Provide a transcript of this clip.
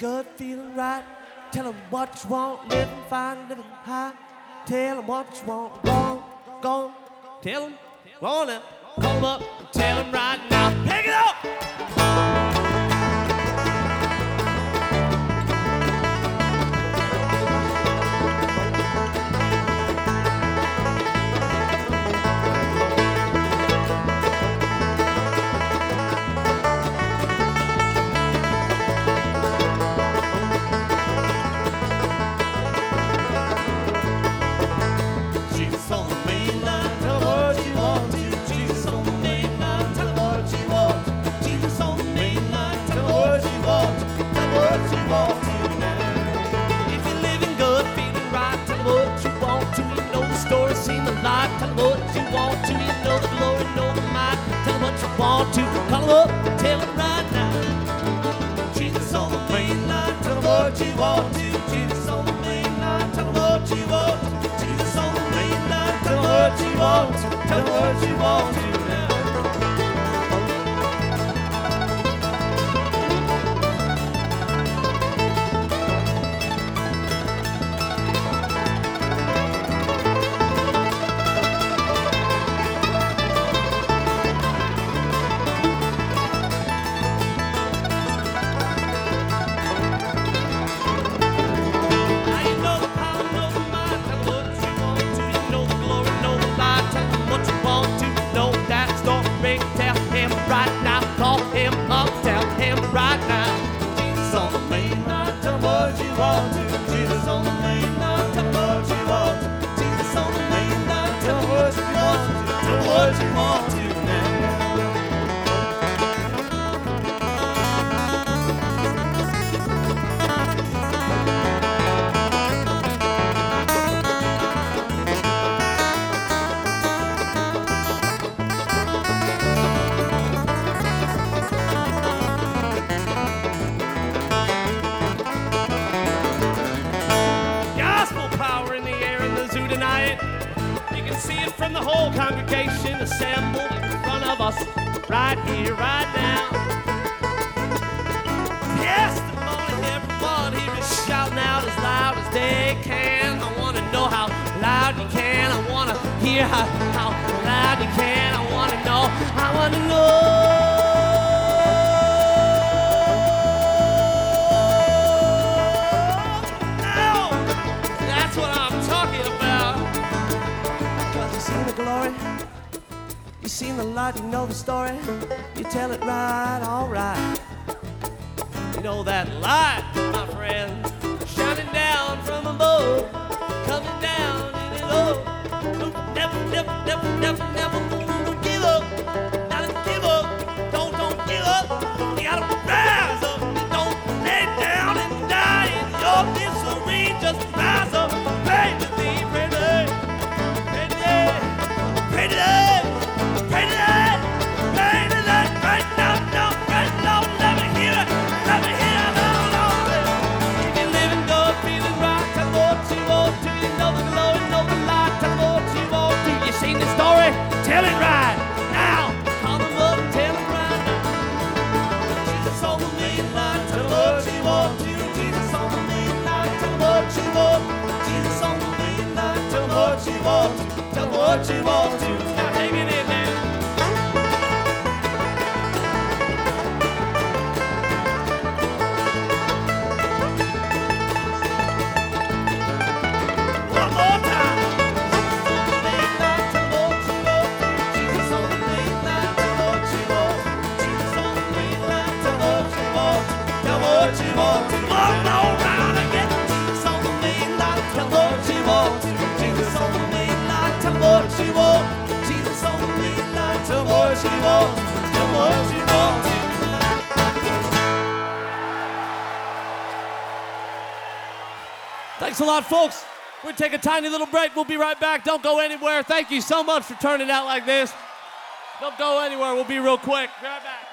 good, feeling right. Tell them what you want, living fine, living high. Tell them what you want, go on. Tell them, go on now. Call them up, tell them right now. Pick it up! Seen the light, tell them what you want to. You know the glory, know the might. Tell them what you want to. Call them up, tell them right now. Jesus on the main line, tell them what you want to. Jesus on the main line, tell them what you want to. Jesus on the main line, tell them what you want to. Tell them what you want to now. What you want to now. Gospel power in the air in the zoo tonight. You can see it from the whole congregation assembled in front of us right here, right now. Testimony, everyone here is shouting out as loud as they can. I want to know how loud you can. I want to hear how loud you can. I want to know. Now, that's what I'm talking about. You seen the glory, you seen the light, you know the story, you tell it right, all right. You know that light, my friend, shining down from above, coming down in it all. Never give up, not give up, don't give up. You gotta rise up, don't lay down and die in your misery, just rise up, pray to thee, pray to thee. Pray today, pray today, pray today, right now, let me hear it, no. If you're living good, feeling right, tell them what you want to. You know the glory, know the light, tell them what you want to. You seen the story, tell it right now. Call them up, tell them right now. Jesus on the main line, tell them what you want to. Jesus on the main line, tell them what you want. Jesus on the main line, tell them what you want to. Tell them what you want to. Now hang it in there. One more time. Jesus on the main line, tell them what you want. Jesus on the main line, tell them what you want. Tell them what you want. One more round again. Jesus on the main line, tell them what you want. Jesus on the main line, tell them what you want. Jesus on the main line, tell them what you want. Tell them what you want. Thanks a lot, folks. We're going to take a tiny little break. We'll be right back. Don't go anywhere. Thank you so much for turning out like this. Don't go anywhere. We'll be real quick. Be right back.